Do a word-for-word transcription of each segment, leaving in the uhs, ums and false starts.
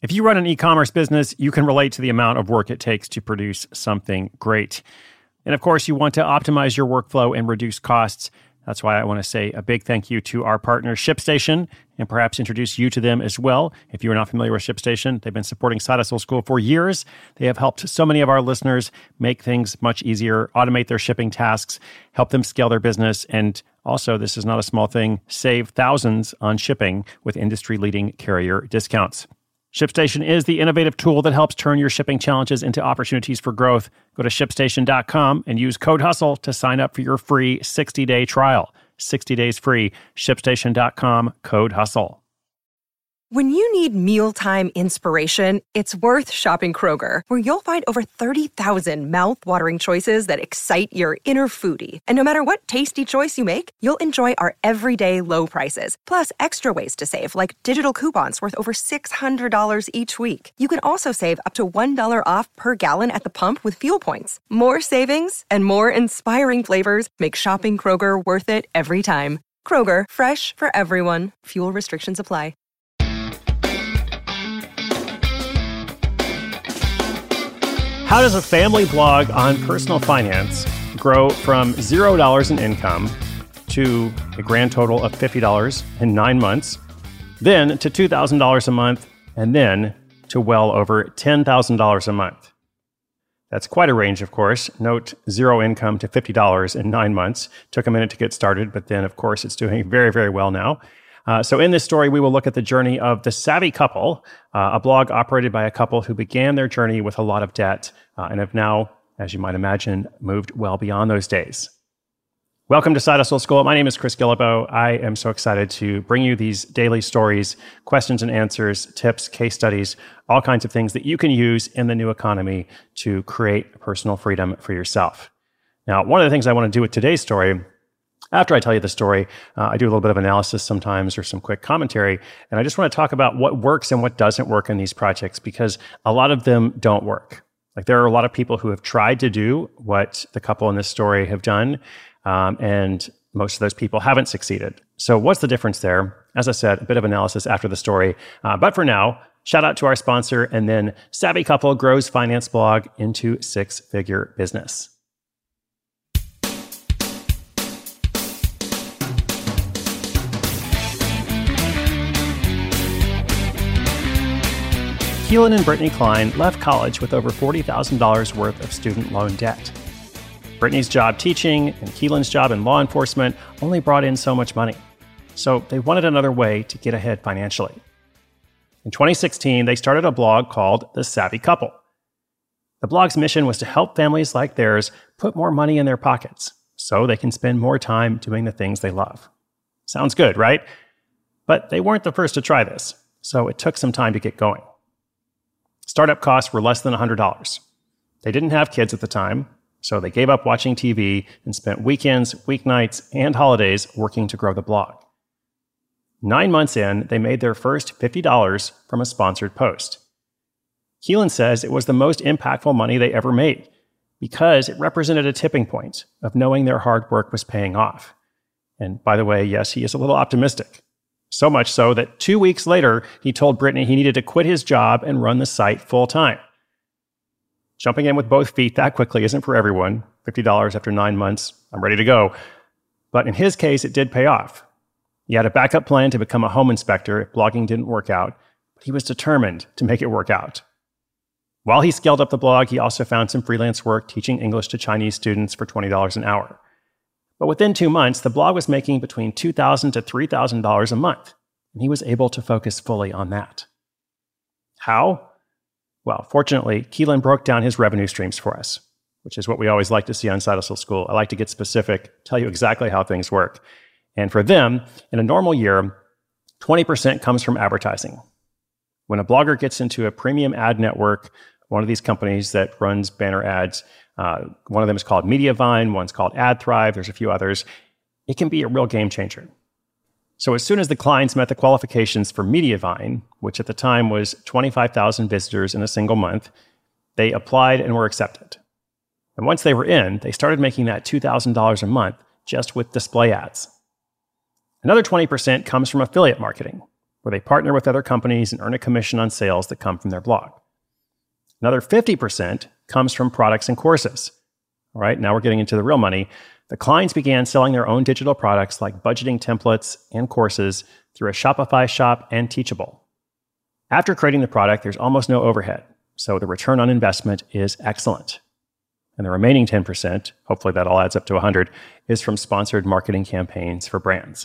If you run an e-commerce business, you can relate to the amount of work it takes to produce something great. And of course, you want to optimize your workflow and reduce costs. That's why I want to say a big thank you to our partner, ShipStation, and perhaps introduce you to them as well. If you're not familiar with ShipStation, they've been supporting Side Hustle School for years. They have helped so many of our listeners make things much easier, automate their shipping tasks, help them scale their business, and also, this is not a small thing, save thousands on shipping with industry-leading carrier discounts. ShipStation is the innovative tool that helps turn your shipping challenges into opportunities for growth. Go to ship station dot com and use code HUSTLE to sign up for your free sixty-day trial. sixty days free. ship station dot com, code HUSTLE. When you need mealtime inspiration, it's worth shopping Kroger, where you'll find over thirty thousand mouth-watering choices that excite your inner foodie. And no matter what tasty choice you make, you'll enjoy our everyday low prices, plus extra ways to save, like digital coupons worth over six hundred dollars each week. You can also save up to one dollar off per gallon at the pump with fuel points. More savings and more inspiring flavors make shopping Kroger worth it every time. Kroger, fresh for everyone. Fuel restrictions apply. How does a family blog on personal finance grow from zero dollars in income to a grand total of fifty dollars in nine months, then to two thousand dollars a month, and then to well over ten thousand dollars a month? That's quite a range, of course. Note, zero income to fifty dollars in nine months. Took a minute to get started, but then, of course, it's doing very, very well now. Uh, so in this story, we will look at the journey of The Savvy Couple, uh, a blog operated by a couple who began their journey with a lot of debt uh, and have now, as you might imagine, moved well beyond those days. Welcome to Side Hustle School. My name is Chris Guillebeau. I am so excited to bring you these daily stories, questions and answers, tips, case studies, all kinds of things that you can use in the new economy to create personal freedom for yourself. Now, one of the things I want to do with today's story, after I tell you the story, uh, I do a little bit of analysis sometimes or some quick commentary, and I just want to talk about what works and what doesn't work in these projects, because a lot of them don't work. Like, there are a lot of people who have tried to do what the couple in this story have done, um, and most of those people haven't succeeded. So what's the difference there? As I said, a bit of analysis after the story. Uh, but for now, shout out to our sponsor, and then Savvy Couple grows finance blog into six-figure business. Keelan and Brittany Klein left college with over forty thousand dollars worth of student loan debt. Brittany's job teaching and Keelan's job in law enforcement only brought in so much money, so they wanted another way to get ahead financially. In twenty sixteen, they started a blog called The Savvy Couple. The blog's mission was to help families like theirs put more money in their pockets so they can spend more time doing the things they love. Sounds good, right? But they weren't the first to try this, so it took some time to get going. Startup costs were less than one hundred dollars. They didn't have kids at the time, so they gave up watching T V and spent weekends, weeknights, and holidays working to grow the blog. Nine months in, they made their first fifty dollars from a sponsored post. Keelan says it was the most impactful money they ever made because it represented a tipping point of knowing their hard work was paying off. And by the way, yes, he is a little optimistic. So much so that two weeks later, he told Brittany he needed to quit his job and run the site full time. Jumping in with both feet that quickly isn't for everyone. fifty dollars after nine months, I'm ready to go. But in his case, it did pay off. He had a backup plan to become a home inspector if blogging didn't work out, but he was determined to make it work out. While he scaled up the blog, he also found some freelance work teaching English to Chinese students for twenty dollars an hour. But within two months, the blog was making between two thousand dollars to three thousand dollars a month, and he was able to focus fully on that. How? Well, fortunately, Keelan broke down his revenue streams for us, which is what we always like to see on Side Hustle School. I like to get specific, tell you exactly how things work. And for them, in a normal year, twenty percent comes from advertising. When a blogger gets into a premium ad network, one of these companies that runs banner ads, uh, one of them is called Mediavine, one's called AdThrive, there's a few others, it can be a real game changer. So as soon as the clients met the qualifications for Mediavine, which at the time was twenty-five thousand visitors in a single month, they applied and were accepted. And once they were in, they started making that two thousand dollars a month just with display ads. Another twenty percent comes from affiliate marketing. where they partner with other companies and earn a commission on sales that come from their blog. Another fifty percent comes from products and courses. All right, now we're getting into the real money. The Kleins began selling their own digital products like budgeting templates and courses through a Shopify shop and Teachable. After creating the product, there's almost no overhead, so the return on investment is excellent. And the remaining ten percent, hopefully that all adds up to one hundred, is from sponsored marketing campaigns for brands.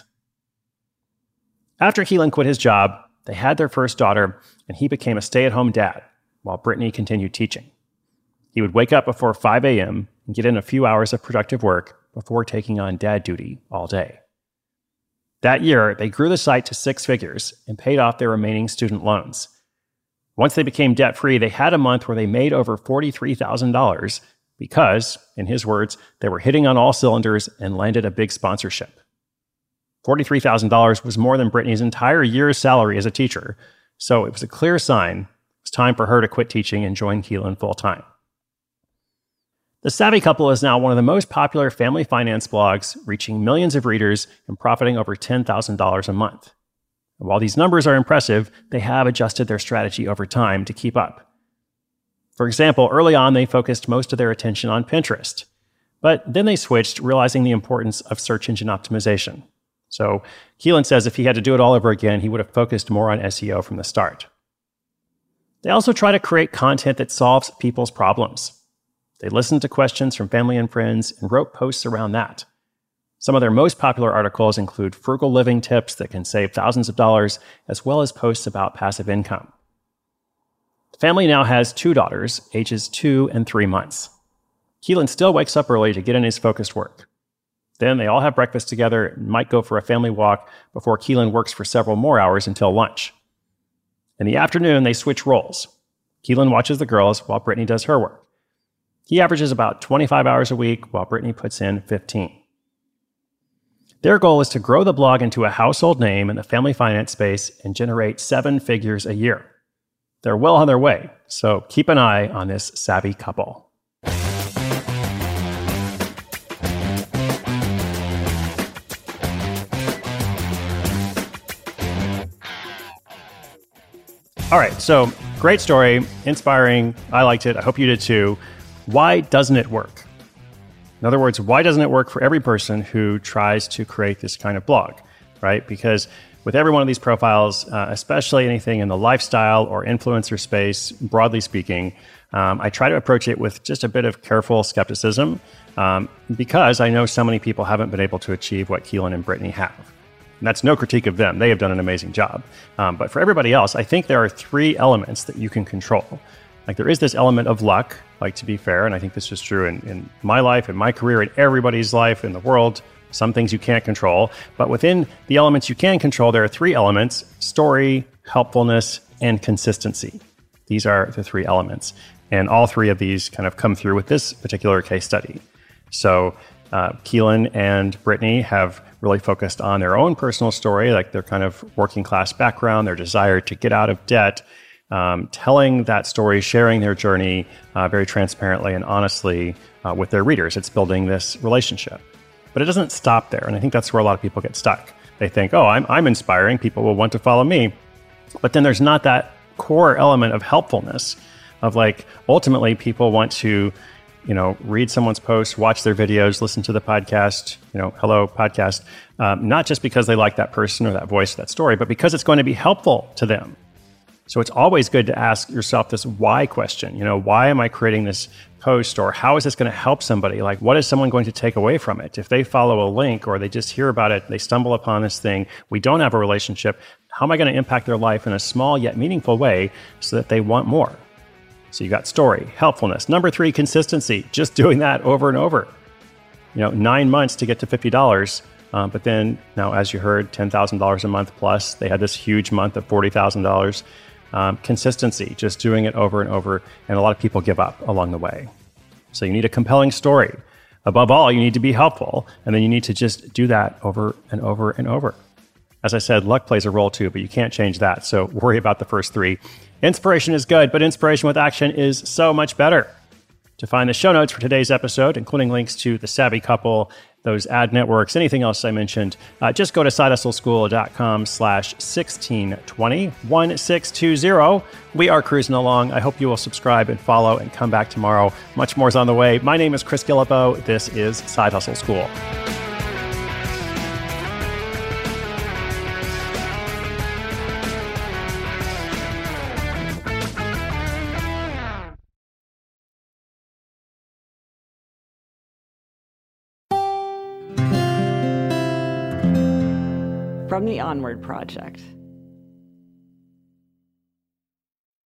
After Keelan quit his job, they had their first daughter, and he became a stay-at-home dad while Brittany continued teaching. He would wake up before five a.m. and get in a few hours of productive work before taking on dad duty all day. That year, they grew the site to six figures and paid off their remaining student loans. Once they became debt-free, they had a month where they made over forty-three thousand dollars because, in his words, they were hitting on all cylinders and landed a big sponsorship. forty-three thousand dollars was more than Brittany's entire year's salary as a teacher, so it was a clear sign it was time for her to quit teaching and join Keelan full-time. The Savvy Couple is now one of the most popular family finance blogs, reaching millions of readers and profiting over ten thousand dollars a month. And while these numbers are impressive, they have adjusted their strategy over time to keep up. For example, early on, they focused most of their attention on Pinterest. But then they switched, realizing the importance of search engine optimization. So Keelan says if he had to do it all over again, he would have focused more on S E O from the start. They also try to create content that solves people's problems. They listened to questions from family and friends and wrote posts around that. Some of their most popular articles include frugal living tips that can save thousands of dollars, as well as posts about passive income. The family now has two daughters, ages two and three months. Keelan still wakes up early to get in his focused work. Then they all have breakfast together and might go for a family walk before Keelan works for several more hours until lunch. In the afternoon, they switch roles. Keelan watches the girls while Brittany does her work. He averages about twenty-five hours a week, while Brittany puts in fifteen. Their goal is to grow the blog into a household name in the family finance space and generate seven figures a year. They're well on their way, so keep an eye on this savvy couple. All right, so great story, inspiring. I liked it. I hope you did too. Why doesn't it work? In other words, why doesn't it work for every person who tries to create this kind of blog, right? Because with every one of these profiles, uh, especially anything in the lifestyle or influencer space, broadly speaking, um, I try to approach it with just a bit of careful skepticism um, because I know so many people haven't been able to achieve what Keelan and Brittany have. And that's no critique of them. They have done an amazing job. Um, but for everybody else, I think there are three elements that you can control. Like there is this element of luck, like to be fair, and I think this is true in, in my life, in my career, in everybody's life, in the world. Some things you can't control. But within the elements you can control, there are three elements: story, helpfulness, and consistency. These are the three elements. And all three of these kind of come through with this particular case study. So uh, Keelan and Brittany have really focused on their own personal story, like their kind of working class background, their desire to get out of debt, um, telling that story, sharing their journey uh, very transparently and honestly uh, with their readers. It's building this relationship. But it doesn't stop there. And I think that's where a lot of people get stuck. They think, oh, I'm, I'm inspiring. People will want to follow me. But then there's not that core element of helpfulness of like, ultimately people want to, you know, read someone's posts, watch their videos, listen to the podcast, you know, hello podcast, um, not just because they like that person or that voice or that story, but because it's going to be helpful to them. So it's always good to ask yourself this why question. You know, why am I creating this post, or how is this going to help somebody? Like, what is someone going to take away from it? If they follow a link or they just hear about it, they stumble upon this thing, we don't have a relationship, how am I going to impact their life in a small yet meaningful way so that they want more? So you got story, helpfulness. Number three, consistency, just doing that over and over. You know, nine months to get to fifty dollars. Um, but then now, as you heard, ten thousand dollars a month plus, they had this huge month of forty thousand dollars. Um, consistency, just doing it over and over. And a lot of people give up along the way. So you need a compelling story. Above all, you need to be helpful. And then you need to just do that over and over and over. As I said, luck plays a role too, but you can't change that. So worry about the first three. Inspiration is good, but inspiration with action is so much better. To find the show notes for today's episode, including links to The Savvy Couple, those ad networks, anything else I mentioned, uh, just go to sidehustleschool.com slash 1620, 1620. We are cruising along. I hope you will subscribe and follow and come back tomorrow. Much more is on the way. My name is Chris Guillebeau. This is Side Hustle School. From the Onward Project.